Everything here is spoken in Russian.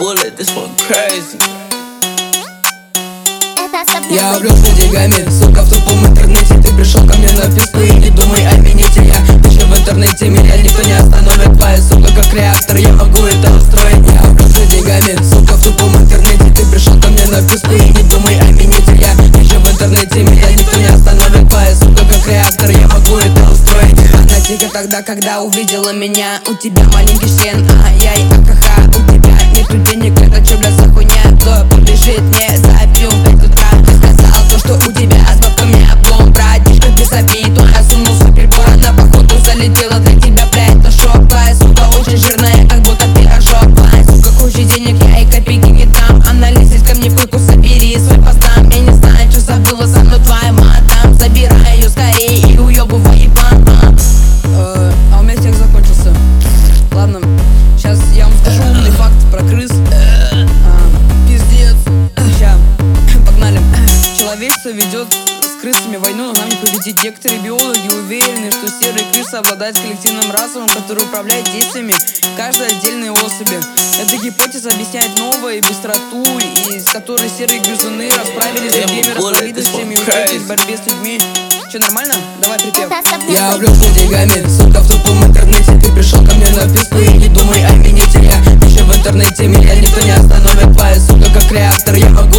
bullet, this one crazy. Я увлекся деньгами, сука, в тупом интернете. Ты пришел ко мне на писку и не думай о минете. Я пишу в интернете, меня никто не остановит. Твоя сука как реактор, я могу это устроить. Я увлекся деньгами, сука, в тупом интернете. Ты пришел ко мне на писку и не думай о минете. Я пишу в интернете, меня никто не остановит. Твоя сука как реактор, я могу это устроить. Она тихо тогда, когда увидела меня. У тебя маленький член, ай-яй, ахаха. У тебя нету денег, это чё, бля, за хуйня? Кто побежит мне за пьем в 5 утра? Сказал то, что у тебя с бабками облом. Братишка без обид, он осунул супербор. Она походу залетела для тебя, блядь, на шок. Твоя сука очень жирная, как будто пирожок. Твоя сука хочет денег, я и копейки не дам. Она лезет ко мне в койку, собери свой постам. Я не знаю, что забыла со мной твоя мадам. Забирай ее скорее и уебывай ебан. А у меня стих закончился. Ладно, сейчас я вам скажу умный факт про крыс. Пиздец. Ща, погнали. Человечество ведет с крысами войну, но нам не победить. Некоторые биологи уверены, что серые крысы обладают коллективным разумом, который управляет действиями каждой отдельной особи. Эта гипотеза объясняет новую быстроту, из которой серые грызуны расправились с другими разновидностями и участвовали в борьбе с людьми. Че, нормально? Давай припев. Я увлекся деньгами, сука, в тупом интернете. Ты пришел ко мне на писку и не думай о минете. Я пишу в интернете, меня никто не остановит. Твоя сука как реактор, я могу